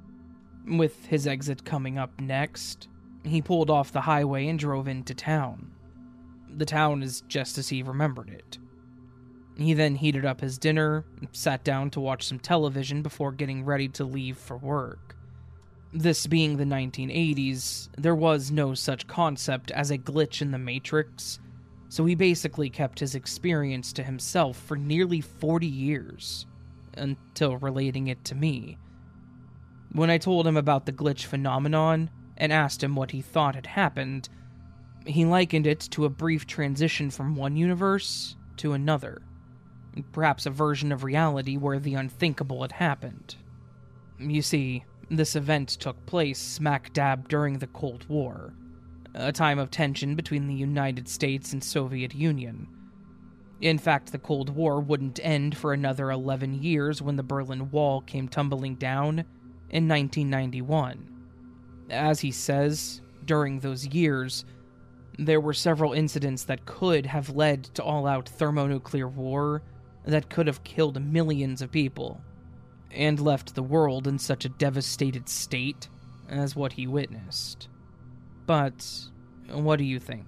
With his exit coming up next, he pulled off the highway and drove into town. The town is just as he remembered it. He then heated up his dinner, sat down to watch some television before getting ready to leave for work. This being the 1980s, there was no such concept as a glitch in the Matrix, so he basically kept his experience to himself for nearly 40 years, until relating it to me. When I told him about the glitch phenomenon and asked him what he thought had happened, he likened it to a brief transition from one universe to another. Perhaps a version of reality where the unthinkable had happened. You see, this event took place smack dab during the Cold War, a time of tension between the United States and Soviet Union. In fact, the Cold War wouldn't end for another 11 years when the Berlin Wall came tumbling down in 1991. As he says, during those years, there were several incidents that could have led to all-out thermonuclear war that could have killed millions of people, and left the world in such a devastated state as what he witnessed. But what do you think?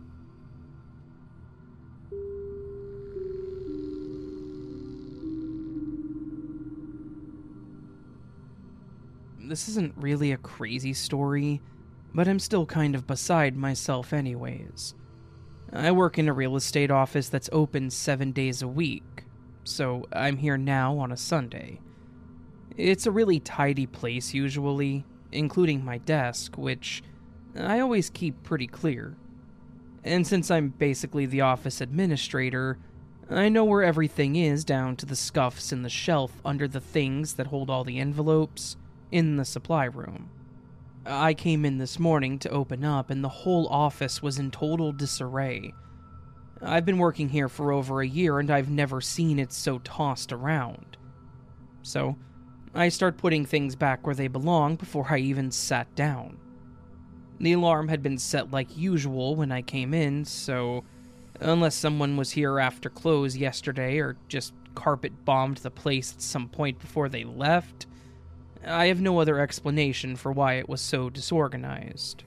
This isn't really a crazy story, but I'm still kind of beside myself anyways. I work in a real estate office that's open 7 days a week, so I'm here now on a Sunday. It's a really tidy place usually, including my desk, which I always keep pretty clear. And since I'm basically the office administrator, I know where everything is down to the scuffs in the shelf under the things that hold all the envelopes in the supply room. I came in this morning to open up and the whole office was in total disarray. I've been working here for over a year and I've never seen it so tossed around. So, I start putting things back where they belong before I even sat down. The alarm had been set like usual when I came in, so unless someone was here after close yesterday or just carpet bombed the place at some point before they left, I have no other explanation for why it was so disorganized.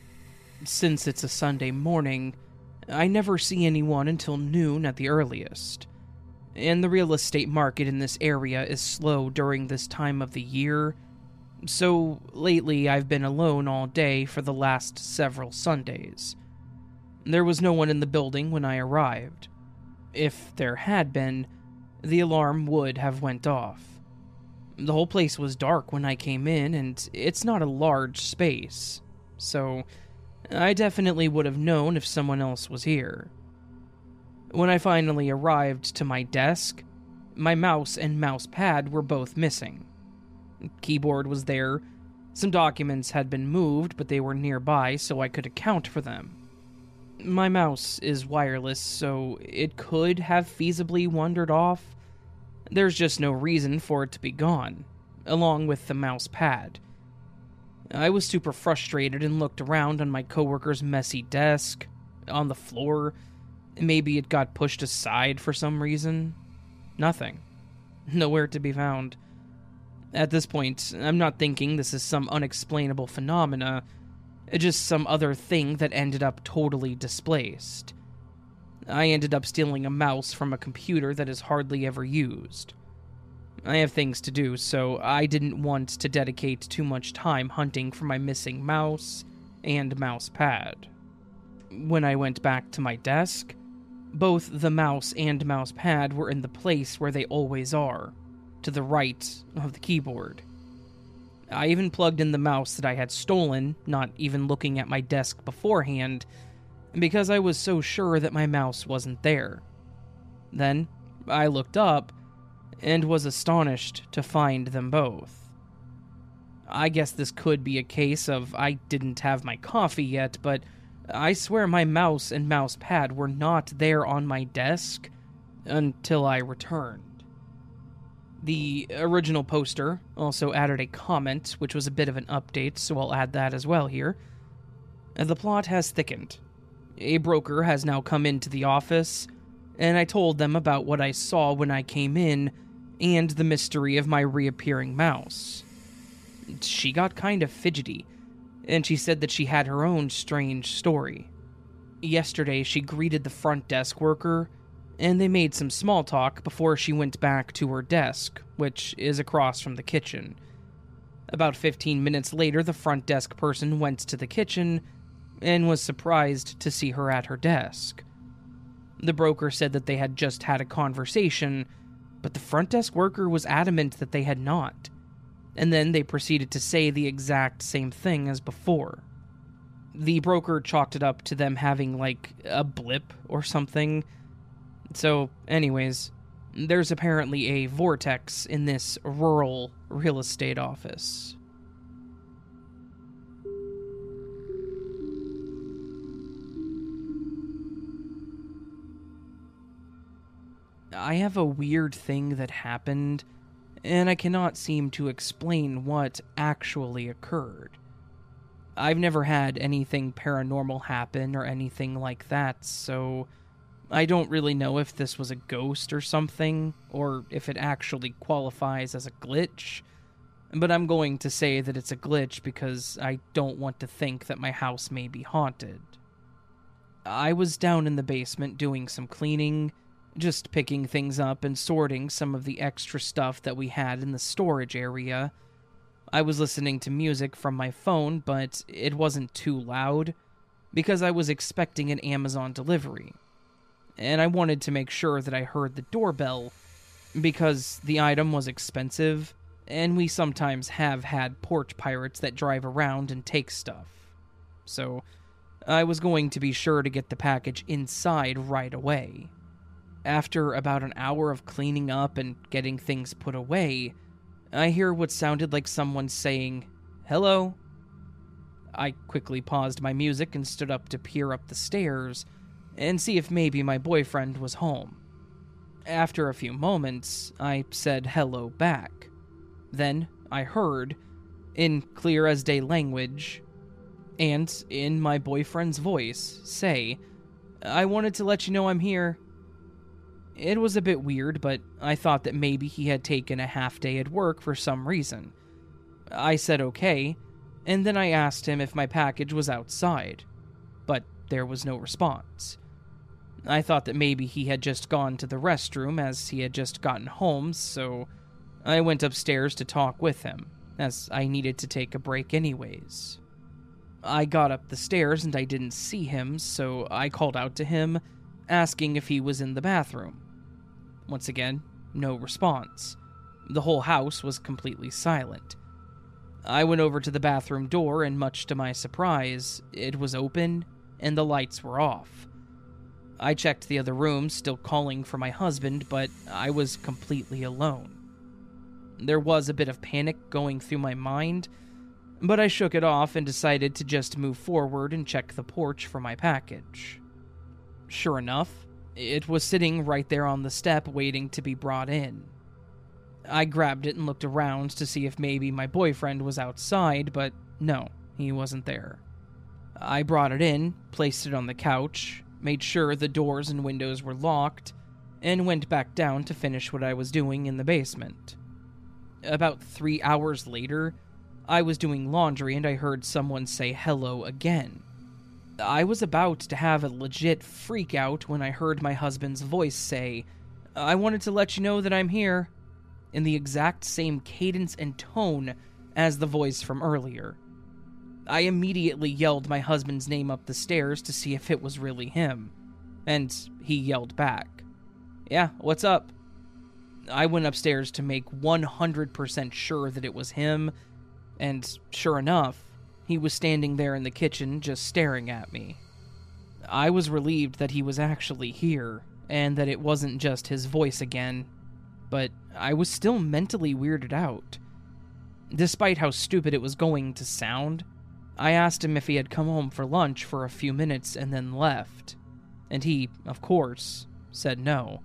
Since it's a Sunday morning, I never see anyone until noon at the earliest, and the real estate market in this area is slow during this time of the year, so lately I've been alone all day for the last several Sundays. There was no one in the building when I arrived. If there had been, the alarm would have went off. The whole place was dark when I came in, and it's not a large space, so I definitely would have known if someone else was here. When I finally arrived to my desk, my mouse and mouse pad were both missing. Keyboard was there, some documents had been moved, but they were nearby so I could account for them. My mouse is wireless, so it could have feasibly wandered off. There's just no reason for it to be gone, along with the mouse pad. I was super frustrated and looked around on my coworker's messy desk, on the floor. Maybe it got pushed aside for some reason. Nothing. Nowhere to be found. At this point, I'm not thinking this is some unexplainable phenomena, just some other thing that ended up totally displaced. I ended up stealing a mouse from a computer that is hardly ever used. I have things to do, so I didn't want to dedicate too much time hunting for my missing mouse and mouse pad. When I went back to my desk, both the mouse and mouse pad were in the place where they always are, to the right of the keyboard. I even plugged in the mouse that I had stolen, not even looking at my desk beforehand, because I was so sure that my mouse wasn't there. Then, I looked up, and was astonished to find them both. I guess this could be a case of I didn't have my coffee yet, but I swear my mouse and mouse pad were not there on my desk until I returned. The original poster also added a comment, which was a bit of an update, so I'll add that as well here. The plot has thickened. A broker has now come into the office, and I told them about what I saw when I came in, and the mystery of my reappearing mouse. She got kind of fidgety, and she said that she had her own strange story. Yesterday, she greeted the front desk worker, and they made some small talk before she went back to her desk, which is across from the kitchen. About 15 minutes later, the front desk person went to the kitchen and was surprised to see her at her desk. The broker said that they had just had a conversation, but the front desk worker was adamant that they had not. and then they proceeded to say the exact same thing as before. The broker chalked it up to them having, like, a blip or something. So, anyways, there's apparently a vortex in this rural real estate office. I have a weird thing that happened, and I cannot seem to explain what actually occurred. I've never had anything paranormal happen or anything like that, so I don't really know if this was a ghost or something, or if it actually qualifies as a glitch, but I'm going to say that it's a glitch because I don't want to think that my house may be haunted. I was down in the basement doing some cleaning, just picking things up and sorting some of the extra stuff that we had in the storage area. I was listening to music from my phone, but it wasn't too loud, because I was expecting an Amazon delivery. And I wanted to make sure that I heard the doorbell, because the item was expensive, and we sometimes have had porch pirates that drive around and take stuff. So, I was going to be sure to get the package inside right away. After about an hour of cleaning up and getting things put away, I hear what sounded like someone saying, "Hello." I quickly paused my music and stood up to peer up the stairs and see if maybe my boyfriend was home. After a few moments, I said hello back. Then I heard, in clear as day language, and in my boyfriend's voice, say, "I wanted to let you know I'm here." It was a bit weird, but I thought that maybe he had taken a half day at work for some reason. I said okay, and then I asked him if my package was outside, but there was no response. I thought that maybe he had just gone to the restroom as he had just gotten home, so I went upstairs to talk with him, as I needed to take a break anyways. I got up the stairs and I didn't see him, so I called out to him, asking if he was in the bathroom. Once again, no response. The whole house was completely silent. I went over to the bathroom door, and much to my surprise, it was open and the lights were off. I checked the other rooms, still calling for my husband, but I was completely alone. There was a bit of panic going through my mind, but I shook it off and decided to just move forward and check the porch for my package. Sure enough, it was sitting right there on the step waiting to be brought in. I grabbed it and looked around to see if maybe my boyfriend was outside, but no, he wasn't there. I brought it in, placed it on the couch, made sure the doors and windows were locked, and went back down to finish what I was doing in the basement. About 3 hours later, I was doing laundry and I heard someone say hello again. I was about to have a legit freak out when I heard my husband's voice say, "I wanted to let you know that I'm here," in the exact same cadence and tone as the voice from earlier. I immediately yelled my husband's name up the stairs to see if it was really him, and he yelled back, "Yeah, what's up?" I went upstairs to make 100% sure that it was him, and sure enough, he was standing there in the kitchen just staring at me. I was relieved that he was actually here, and that it wasn't just his voice again, but I was still mentally weirded out. Despite how stupid it was going to sound, I asked him if he had come home for lunch for a few minutes and then left, and he, of course, said no.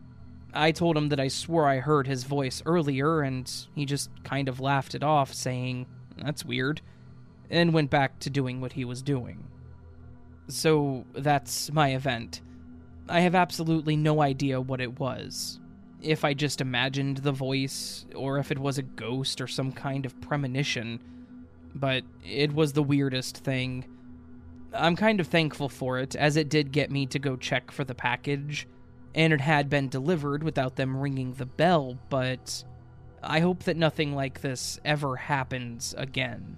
I told him that I swore I heard his voice earlier, and he just kind of laughed it off, saying, "That's weird," and went back to doing what he was doing. So that's my event. I have absolutely no idea what it was. If I just imagined the voice, or if it was a ghost or some kind of premonition, but it was the weirdest thing. I'm kind of thankful for it, as it did get me to go check for the package, and it had been delivered without them ringing the bell, but I hope that nothing like this ever happens again.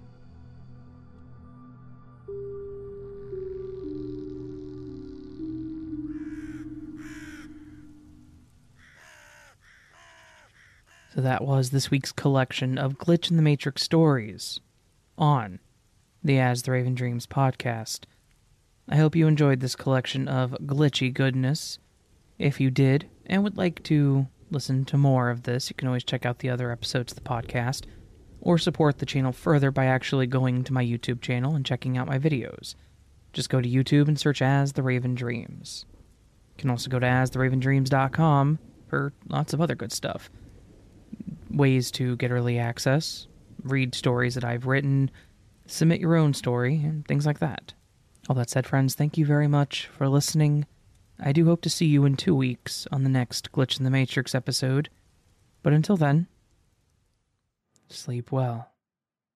So that was this week's collection of Glitch in the Matrix stories on the As the Raven Dreams podcast. I hope you enjoyed this collection of glitchy goodness. If you did, and would like to listen to more of this, you can always check out the other episodes of the podcast, or support the channel further by actually going to my YouTube channel and checking out my videos. Just go to YouTube and search As the Raven Dreams. You can also go to astheravendreams.com for lots of other good stuff. Ways to get early access, read stories that I've written, submit your own story, and things like that. All that said, friends, thank you very much for listening. I do hope to see you in 2 weeks on the next Glitch in the Matrix episode. But until then, sleep well.